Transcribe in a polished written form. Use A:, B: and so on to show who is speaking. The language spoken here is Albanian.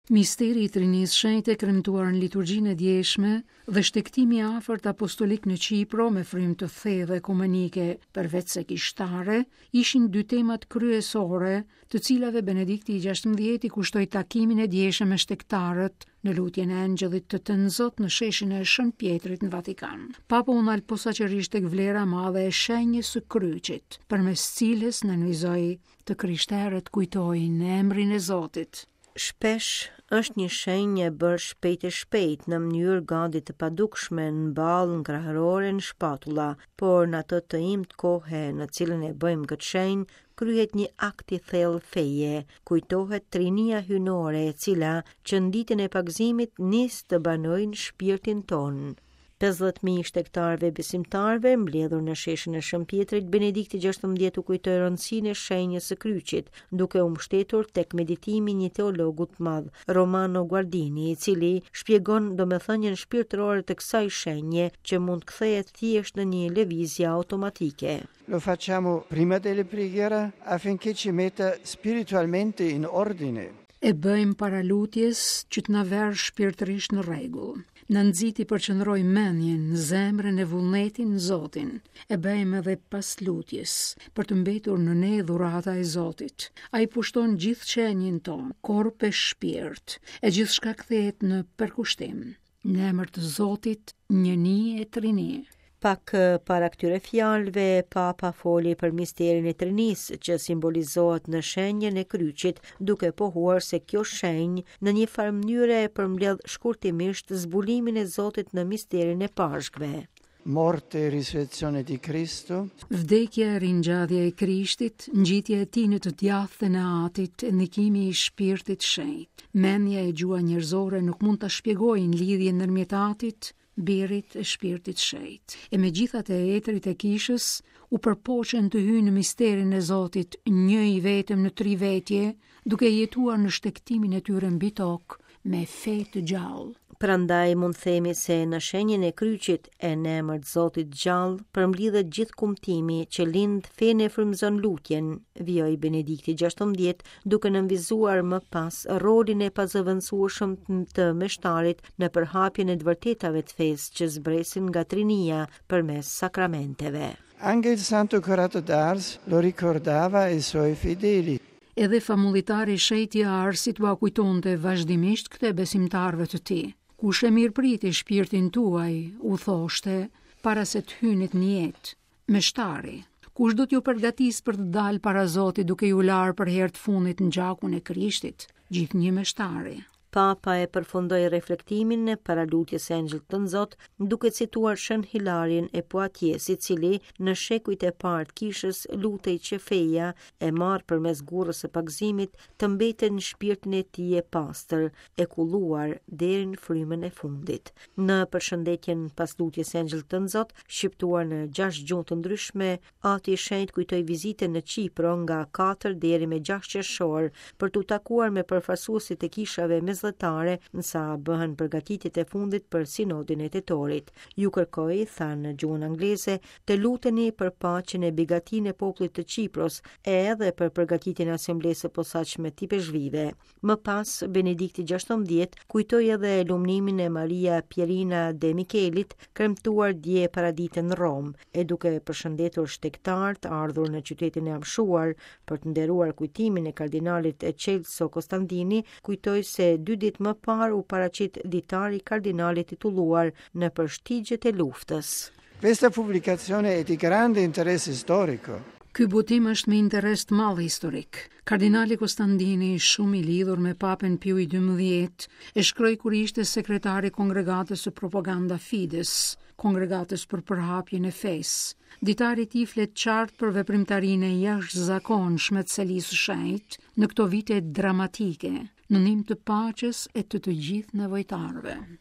A: Misteri i Trinisë Shenjte kremtuar në liturgjinë e djeshme dhe shtektimi i afërt apostolik në Qipro me frymë të thellë ekumenike përveç se kishtare, ishin dy temat kryesore, të cilave Benedikti i XVI kushtoi takimin e djeshëm me shtektarët në lutjen e Angjëllit të Tënë Zot në sheshin e Shën Pjetrit në Vatikan. Papa u nal posaçërisht tek vlera e madhe e shenjës së kryqit, përmes cilës nënvizoi të krishterët kujtojnë emrin e Zotit.
B: Shpesh është një shenjë e bërë shpejt në mënyrë gati të padukshme në ballë ngrahërore në shpatulla, por në atë të imt kohë në cilën e bëjmë këtë shenjë, kryhet një akt i thellë feje, kujtohet trinia hynore e cila që në ditën e pagëzimit nis të banojnë shpirtin tonë. 50.000 shtektarëve besimtarëve mbledhur në sheshin e Shën Pjetrit, Benedikti XVI u kujtoi rëndësinë e shenjës së kryqit, duke u mbështetur tek meditimi një teologu të madh, Romano Guardini, i cili shpjegon domethënien shpirtërore të kësaj shenje që mund kthehet thjesht në një lëvizje automatike.
C: Lo facciamo prima delle preghiere affinché ci metta spiritualmente in ordine.
A: E bëjmë para lutjes që të na verë shpirtërisht në rregull. Në nxiti përqendroj mendjen në zemrën e vullnetin në Zotin. E bëjmë edhe pas lutjes, për të mbetur në ne dhurata e Zotit. Ai pushton gjithë qenjin ton, korp e shpirt, e gjithçka kthehet në përkushtim. Në emër të Zotit, njëni e trini.
B: Pak para këtyre fjalëve, Papa foli për misterin e Trinisë që simbolizohet në shenjën e kryqit, duke pohuar se kjo shenjë në një farë mënyre e përmbledh shkurtimisht zbulimin e Zotit në misterin e pashkve.
C: Morte e risurrezione di Cristo.
A: Vdekja e ringjallja e Krishtit, ngjitja e tij në të djathtën e Atit, ndikimi i Shpirtit Shenjtë. Mendja e gjua njerëzore nuk mund ta shpjegojnë lidhjen ndërmjet Atit, Birit e Shpirtit Shenjtë. E megjithatë etrit e kishës u përpoqën të hyjnë në misterin e Zotit, një i vetëm në trivetje, duke jetuar në shtektimin e tyre mbi tokë me fe të gjallë.
B: Prandaj mund themi se në shenjën e kryqit e në emër të Zotit gjallë përmblidhet gjithë kumtimi që lind fenë e frymëzon lutjen, vijoi Benedikti XVI duke nënvizuar më pas rolin e pazëvendësueshëm të meshtarit në përhapjen e të vërtetave të fesë që zbresin nga trinia përmes sakramenteve.
C: Anche il Santo Curato d'Ars lo ricordava ai suoi fedeli.
A: Edhe famullitari Shejti Arsit u kujtonte vazhdimisht këte besimtarëve të tij. Kush e mirëpriti shpirtin tuaj, u thoshte, para se të hynit në jetë, meshtari. Kush do t'ju përgatis për të dalë para Zotit duke ju larë për herë të fundit në gjakun e Krishtit, gjithnjë meshtari.
B: Papa e përfundoi reflektimin e paralutjes së Angjëllit të Zot, duke cituar Shën Hilarin e Poitiers, i cili në shekujt e parë të kishës lutej që feja e marr përmes gurrës së pagëzimit të mbetet në shpirtin e tij e pastër, e kulluar deri në frymën e fundit. Në përshëndetjen pas lutjes së Angjëllit të Zot, shqiptuar në 6 gjuhë të ndryshme, Ati i Shenjtë kujtoi vizitën në Qipro nga 4 deri me 6 qershor për t'u takuar me përfaqësuesit e kishave mesdhetare nësa bëhen përgatitjet e fundit për sinodin e tetorit. Ju kërkoi, thanë në gjuhën angleze, të luteni për paqen e bigatinë e popullit të Qipros e edhe për përgatitjen e asamblesë së posaçme të peshqvive. Më pas, Benedikti XVI kujtoi edhe lumnimin e Maria Pierina de Michelit, kremtuar dje paradite në Rom, e duke përshëndetur shtektarët ardhur në qytetin e amshuar për të nderuar kujtimin e kardinalit Celso Costantini, kujtoi se 2 ditë më parë u paraqit ditari i kardinalit titulluar në përshtigjet e luftës.
C: Questa pubblicazione è di grande interesse storico.
A: Ky botim është me interes të madh historik. Kardinali Konstantini, shumë i lidhur me Papen Piu XII, e shkroi kur ishte sekretari Kongregatës së Propaganda Fides, Kongregatës për përhapjen e fesë. Ditari i tij flet qartë për veprimtarinë e jashtëzakonshme të Selisë së Shenjtë në këto vite dramatike, në nim të paqes e të gjithë nevojtarëve.